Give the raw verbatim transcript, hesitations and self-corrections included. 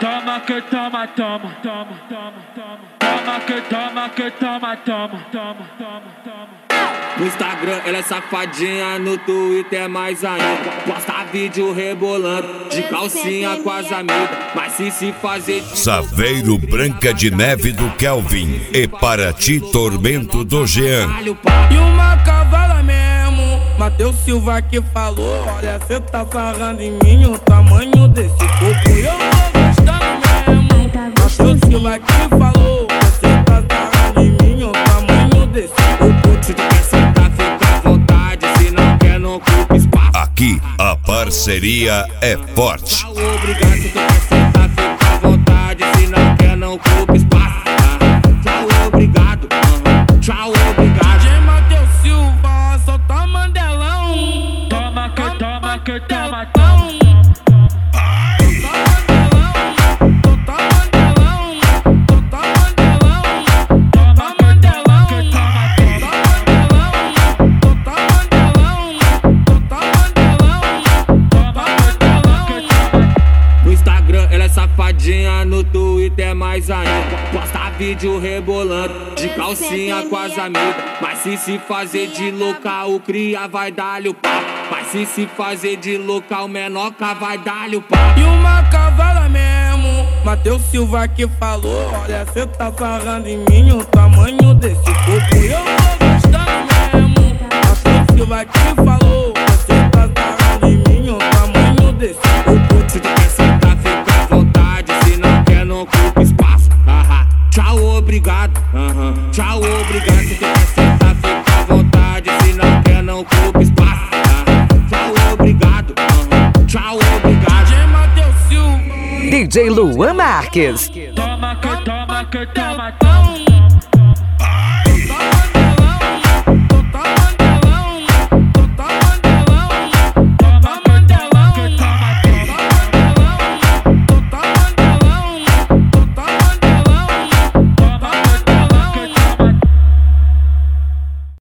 toma que toma, toma, toma, toma, toma. Toma que toma que toma, toma, toma, toma, toma. No Instagram ela é safadinha, no Twitter é mais ainda. Posta vídeo rebolando, de calcinha com as amigas. Mas se se fazer de... Saveiro Branca de Neve do Kelvin e Paraty Tormento do Jean. E uma cavala mesmo, Matheus Silva que falou. Olha, cê tá sarrando em mim o tamanho desse corpo. Eu tô gostando mesmo, Matheus Silva que falou. Você tá sarrando em mim o tamanho desse corpo. Se tu quer sentar, fica à vontade. Se não quer, não ocupa espaço. Aqui a parceria é forte. Tchau, obrigado. Se tu quer sentar, fica à vontade. Se não quer, não ocupa espaço. Tchau, obrigado. Tchau, obrigado. D J Matheus Silva, solta Mandelão. Toma que toma que toma, toma. Safadinha, no Twitter é mais ainda. Posta vídeo rebolando, de calcinha com as amigas. Mas se se fazer de louca, o cria vai dar-lhe o pau. Mas se se fazer de louca, o menoca vai dar-lhe o pau. E uma cavala mesmo, Matheus Silva que falou. Olha, cê tá sarrando em mim o tamanho desse corpo. Eu tô gostando mesmo, Matheus Silva que falou. Você tá sarrando em mim o tamanho desse corpo. Se tu quer sentar, fica à vontade. Se não quer, não ocupa espaço. Aham. Tchau, obrigado. Aham. Tchau, obrigado. Se tu quer sentar, fica à vontade. Se não quer, não ocupa espaço. Aham. Tchau, obrigado. Aham. Tchau, obrigado. D J Matheus Silva, D J Luan Marques. Toma que toma que toma, toma.